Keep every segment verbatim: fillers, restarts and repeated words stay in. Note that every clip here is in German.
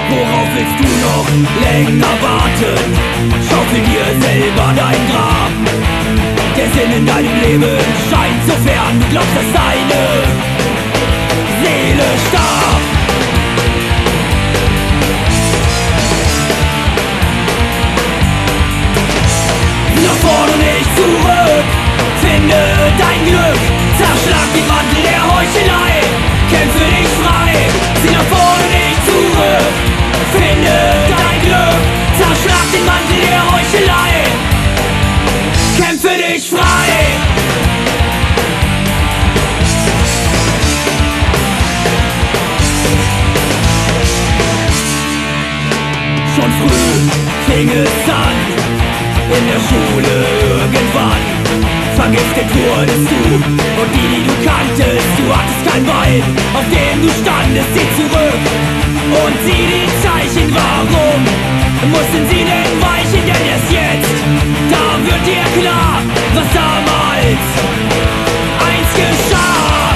Worauf willst du noch länger warten? Schaufel dir selber dein Grab. Der Sinn in deinem Leben scheint so fern. Du glaubst, dass deine Seele starb. Nach vorne, nicht zurück. Finde dein Glück. Zerschlag den Mantel der Heuchelei. Kämpfe dich frei. Sieh nach vorne, nicht zurück. Finde dein Glück. Zerschlag den Mantel der Heuchelei. Kämpfe dich frei. Schon früh fing es an. In der Schule irgendwann vergiftet wurdest du. Und die, die du kanntest, du hattest kein Bein, auf dem du standest. Sieh zurück und sieh die Zeichen. Warum mussten sie denn weichen? Denn erst jetzt, da wird dir klar, was damals eins geschah.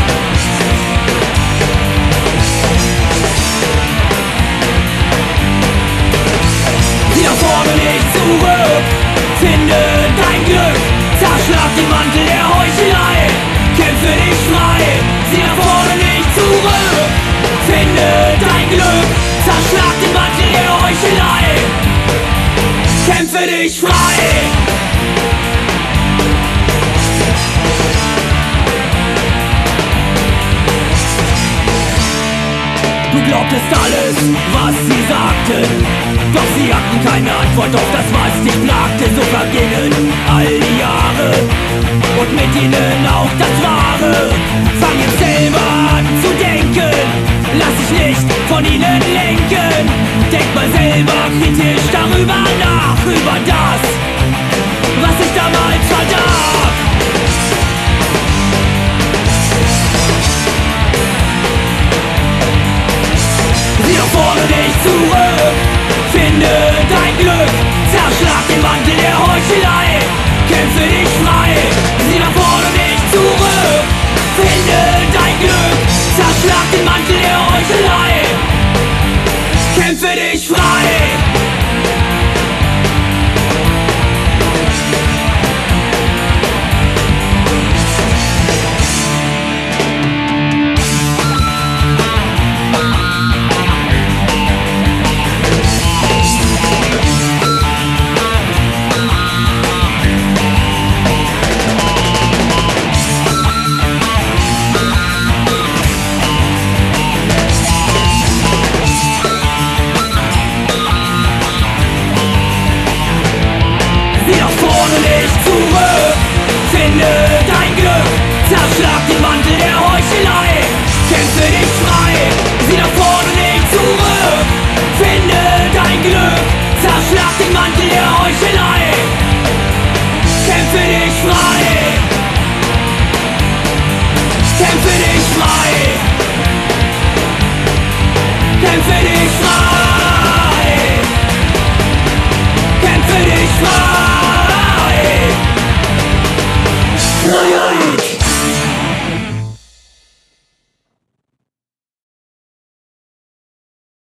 Sieh nach vorne, nicht zurück. Finde dein Glück. Zerschlag den Mantel der Heuchelei. Kämpfe dich frei. Sieh nach vorne, nicht zurück. Finde dein Glück. Zerschlag den Mantel der Heuchelei. Kämpfe dich frei. Du glaubtest alles, was sie sagten, doch sie hatten keine Antwort auf das, was dich plagte. So vergingen all die Jahre und mit ihnen auch das Wahre. Fang jetzt selber an zu denken, lass dich nicht von ihnen lenken. Denk mal selber kritisch darüber nach, über das, was ich damals verdarb. Sieh nach vorne, nicht zurück. Finde dein Glück. Zerschlag den Mantel der Heuchelei. Kämpfe dich frei. Sieh nach vorne, nicht zurück. Finde dein Glück. Zerschlag den Mantel der Heuchelei. Kämpfe dich frei. Nicht zurück, finde dein Glück. Zerschlag den Mantel der Heuchelei. Kämpfe dich frei. Sieh nach vorne, nicht zurück. Finde dein Glück. Zerschlag den Mantel der Heuchelei. Kämpfe dich frei. Kämpfe dich frei. Kämpfe dich frei. Kämpfe dich frei. Freiheit!